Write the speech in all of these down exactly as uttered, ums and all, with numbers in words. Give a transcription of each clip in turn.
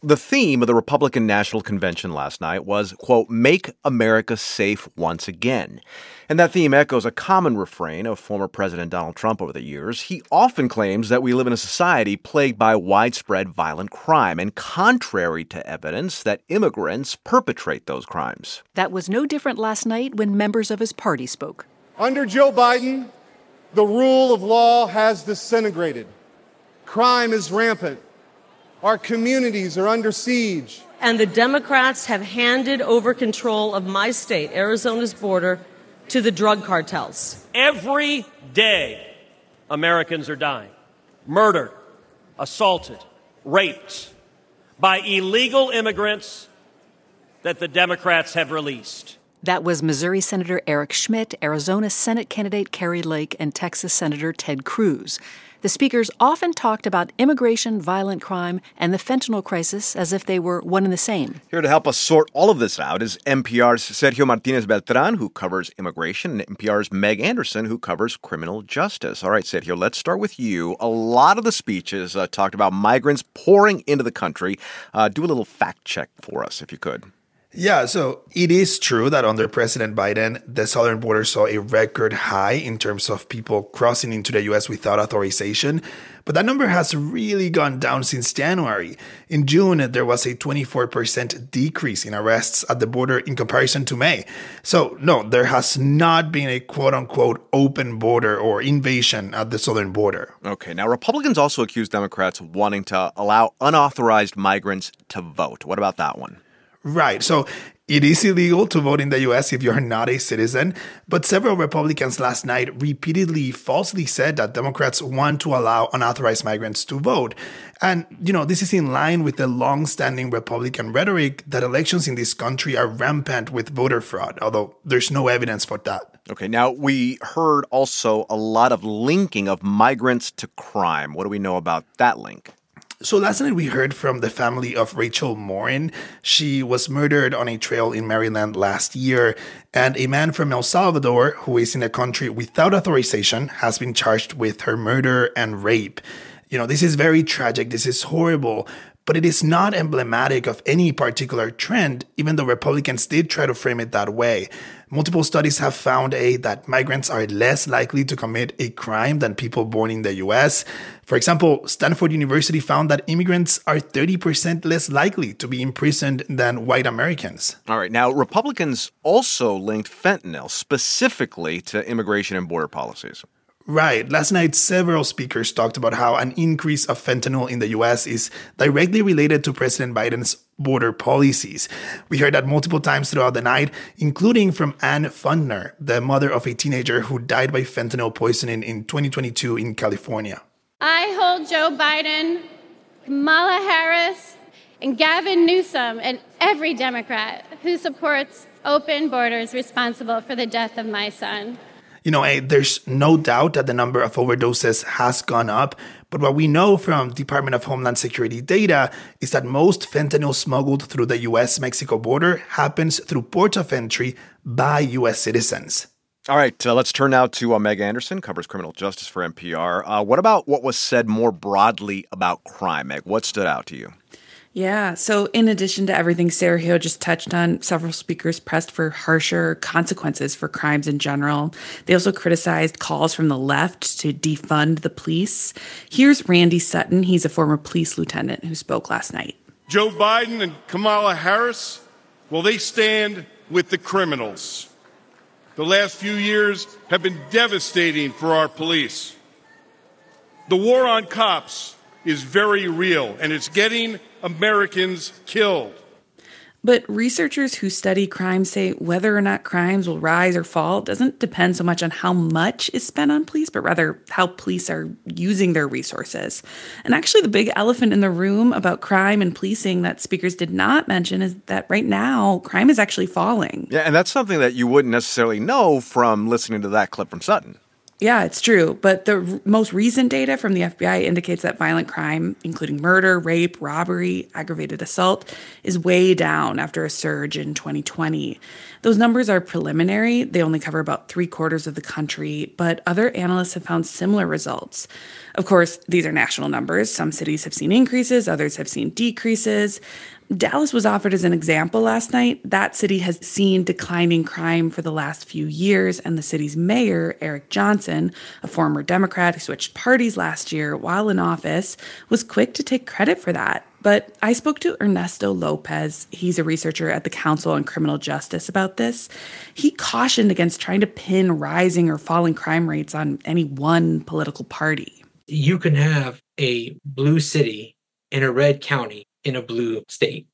The theme of the Republican National Convention last night was, quote, make America safe once again. And that theme echoes a common refrain of former President Donald Trump over the years. He often claims that we live in a society plagued by widespread violent crime, and contrary to evidence that immigrants perpetrate those crimes. That was no different last night when members of his party spoke. Under Joe Biden, the rule of law has disintegrated. Crime is rampant. Our communities are under siege. And the Democrats have handed over control of my state, Arizona's border, to the drug cartels. Every day, Americans are dying, murdered, assaulted, raped by illegal immigrants that the Democrats have released. That was Missouri Senator Eric Schmitt, Arizona Senate candidate Kari Lake, and Texas Senator Ted Cruz. The speakers often talked about immigration, violent crime, and the fentanyl crisis as if they were one and the same. Here to help us sort all of this out is N P R's Sergio Martinez Beltran, who covers immigration, and N P R's Meg Anderson, who covers criminal justice. All right, Sergio, let's start with you. A lot of the speeches uh, talked about migrants pouring into the country. Uh, do a little fact check for us, if you could. Yeah, so it is true that under President Biden, the southern border saw a record high in terms of people crossing into the U S without authorization. But that number has really gone down since January. In June, there was a twenty-four percent decrease in arrests at the border in comparison to May. So, no, there has not been a quote-unquote open border or invasion at the southern border. Okay, now Republicans also accuse Democrats of wanting to allow unauthorized migrants to vote. What about that one? Right. So it is illegal to vote in the U S if you're not a citizen. But several Republicans last night repeatedly falsely said that Democrats want to allow unauthorized migrants to vote. And, you know, this is in line with the long-standing Republican rhetoric that elections in this country are rampant with voter fraud, although there's no evidence for that. Okay, now we heard also a lot of linking of migrants to crime. What do we know about that link? So last night we heard from the family of Rachel Morin. She was murdered on a trail in Maryland last year, and a man from El Salvador who is in the country without authorization has been charged with her murder and rape. You know, this is very tragic. This is horrible, but it is not emblematic of any particular trend, even though Republicans did try to frame it that way. Multiple studies have found a, that migrants are less likely to commit a crime than people born in the U S. For example, Stanford University found that immigrants are thirty percent less likely to be imprisoned than white Americans. All right. Now, Republicans also linked fentanyl specifically to immigration and border policies. Right. Last night, several speakers talked about how an increase of fentanyl in the U S is directly related to President Biden's border policies. We heard that multiple times throughout the night, including from Ann Fundner, the mother of a teenager who died by fentanyl poisoning in twenty twenty-two in California. I hold Joe Biden, Kamala Harris, and Gavin Newsom and every Democrat who supports open borders responsible for the death of my son. You know, hey, there's no doubt that the number of overdoses has gone up, but what we know from Department of Homeland Security data is that most fentanyl smuggled through the U S Mexico border happens through ports of entry by U S citizens. All right, uh, let's turn now to uh, Meg Anderson, covers criminal justice for N P R. Uh, what about what was said more broadly about crime, Meg? What stood out to you? Yeah, so in addition to everything Sergio just touched on, several speakers pressed for harsher consequences for crimes in general. They also criticized calls from the left to defund the police. Here's Randy Sutton. He's a former police lieutenant who spoke last night. Joe Biden and Kamala Harris, well, they stand with the criminals. The last few years have been devastating for our police. The war on cops is very real, and it's getting Americans killed. But researchers who study crime say whether or not crimes will rise or fall doesn't depend so much on how much is spent on police, but rather how police are using their resources. And actually, the big elephant in the room about crime and policing that speakers did not mention is that right now, crime is actually falling. Yeah, and that's something that you wouldn't necessarily know from listening to that clip from Sutton. Yeah, it's true. But the r- most recent data from the F B I indicates that violent crime, including murder, rape, robbery, aggravated assault, is way down after a surge in twenty twenty. Those numbers are preliminary. They only cover about three quarters of the country, but other analysts have found similar results. Of course, these are national numbers. Some cities have seen increases, others have seen decreases. Dallas was offered as an example last night. That city has seen declining crime for the last few years, and the city's mayor, Eric Johnson, a former Democrat who switched parties last year while in office, was quick to take credit for that. But I spoke to Ernesto Lopez. He's a researcher at the Council on Criminal Justice about this. He cautioned against trying to pin rising or falling crime rates on any one political party. You can have a blue city in a red county in a blue state.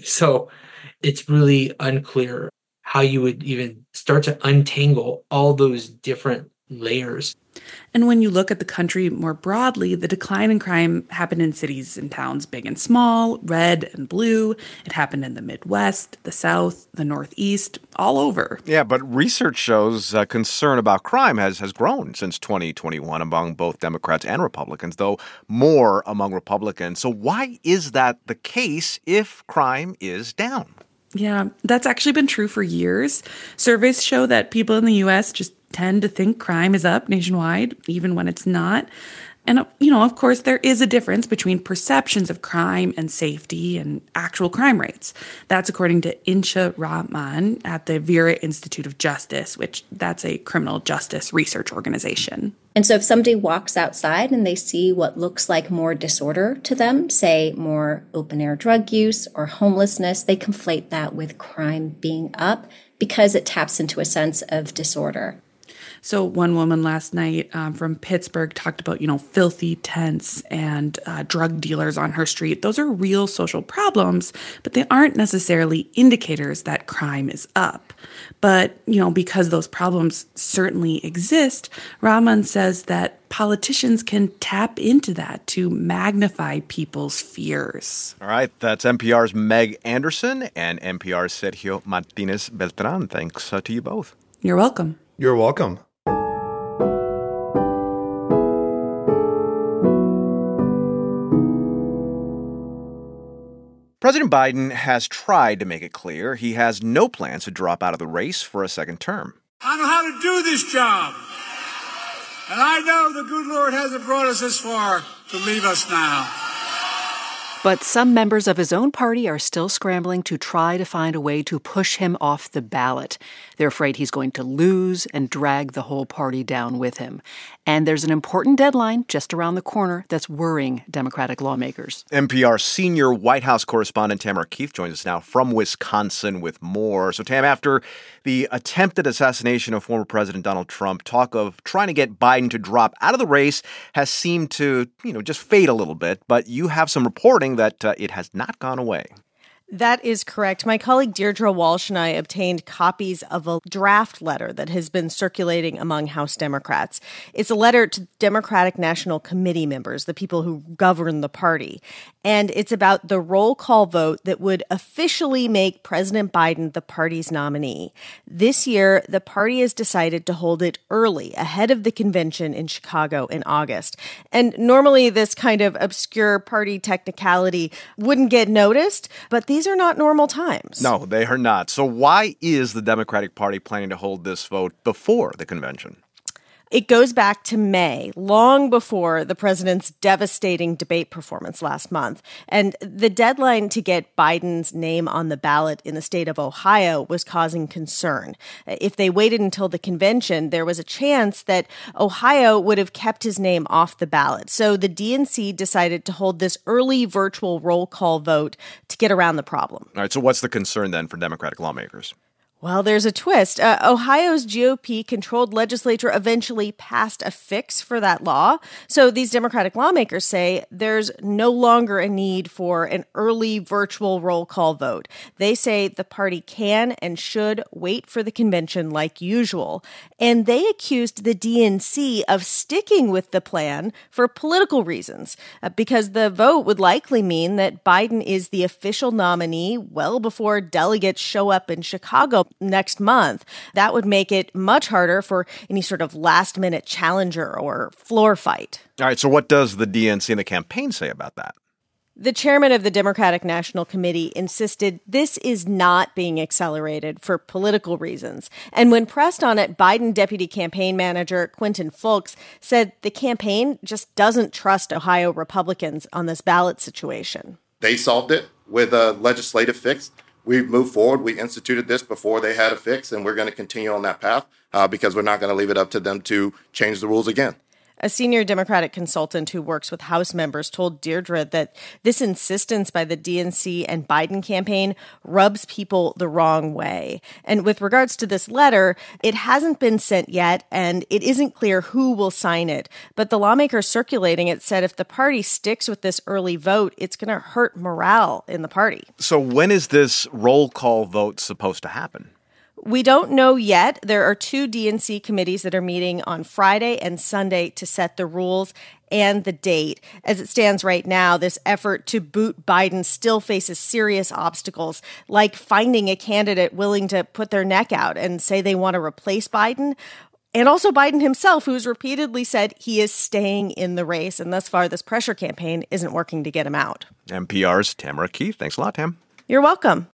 So it's really unclear how you would even start to untangle all those different layers. And when you look at the country more broadly, the decline in crime happened in cities and towns big and small, red and blue. It happened in the Midwest, the South, the Northeast, all over. Yeah, but research shows uh, concern about crime has, has grown since twenty twenty-one among both Democrats and Republicans, though more among Republicans. So why is that the case if crime is down? Yeah, that's actually been true for years. Surveys show that people in the U S just tend to think crime is up nationwide, even when it's not. And, you know, of course, there is a difference between perceptions of crime and safety and actual crime rates. That's according to Insha Rahman at the Vera Institute of Justice, which that's a criminal justice research organization. And so if somebody walks outside and they see what looks like more disorder to them, say more open-air drug use or homelessness, they conflate that with crime being up because it taps into a sense of disorder. So one woman last night um, from Pittsburgh talked about, you know, filthy tents and uh, drug dealers on her street. Those are real social problems, but they aren't necessarily indicators that crime is up. But, you know, because those problems certainly exist, Rahman says that politicians can tap into that to magnify people's fears. All right, that's N P R's Meg Anderson and N P R's Sergio Martinez Beltran. Thanks uh, to you both. You're welcome. You're welcome. President Biden has tried to make it clear he has no plans to drop out of the race for a second term. I know how to do this job. And I know the good Lord hasn't brought us this far to leave us now. But some members of his own party are still scrambling to try to find a way to push him off the ballot. They're afraid he's going to lose and drag the whole party down with him. And there's an important deadline just around the corner that's worrying Democratic lawmakers. N P R senior White House correspondent Tamara Keith joins us now from Wisconsin with more. So, Tam, after the attempted assassination of former President Donald Trump, talk of trying to get Biden to drop out of the race has seemed to, you know, just fade a little bit. But you have some reporting that uh, it has not gone away. That is correct. My colleague Deirdre Walsh and I obtained copies of a draft letter that has been circulating among House Democrats. It's a letter to Democratic National Committee members, the people who govern the party. And it's about the roll call vote that would officially make President Biden the party's nominee. This year, the party has decided to hold it early, ahead of the convention in Chicago in August. And normally this kind of obscure party technicality wouldn't get noticed, but these are not normal times. No, they are not. So why is the Democratic Party planning to hold this vote before the convention? It goes back to May, long before the president's devastating debate performance last month. And the deadline to get Biden's name on the ballot in the state of Ohio was causing concern. If they waited until the convention, there was a chance that Ohio would have kept his name off the ballot. So the D N C decided to hold this early virtual roll call vote to get around the problem. All right, so what's the concern then for Democratic lawmakers? Well, there's a twist. Uh, Ohio's G O P-controlled legislature eventually passed a fix for that law. So these Democratic lawmakers say there's no longer a need for an early virtual roll call vote. They say the party can and should wait for the convention like usual. And they accused the D N C of sticking with the plan for political reasons, uh, because the vote would likely mean that Biden is the official nominee well before delegates show up in Chicago. next month. That would make it much harder for any sort of last-minute challenger or floor fight. All right, so what does the D N C and the campaign say about that? The chairman of the Democratic National Committee insisted this is not being accelerated for political reasons. And when pressed on it, Biden Deputy Campaign Manager Quentin Fulks said the campaign just doesn't trust Ohio Republicans on this ballot situation. They solved it with a legislative fix. We've moved forward. We instituted this before they had a fix, and we're going to continue on that path uh, because we're not going to leave it up to them to change the rules again. A senior Democratic consultant who works with House members told Deirdre that this insistence by the D N C and Biden campaign rubs people the wrong way. And with regards to this letter, it hasn't been sent yet, and it isn't clear who will sign it. But the lawmakers circulating it said if the party sticks with this early vote, it's going to hurt morale in the party. So when is this roll call vote supposed to happen? We don't know yet. There are two D N C committees that are meeting on Friday and Sunday to set the rules and the date. As it stands right now, this effort to boot Biden still faces serious obstacles, like finding a candidate willing to put their neck out and say they want to replace Biden. And also Biden himself, who's repeatedly said he is staying in the race. And thus far, this pressure campaign isn't working to get him out. N P R's Tamara Keith. Thanks a lot, Tam. You're welcome.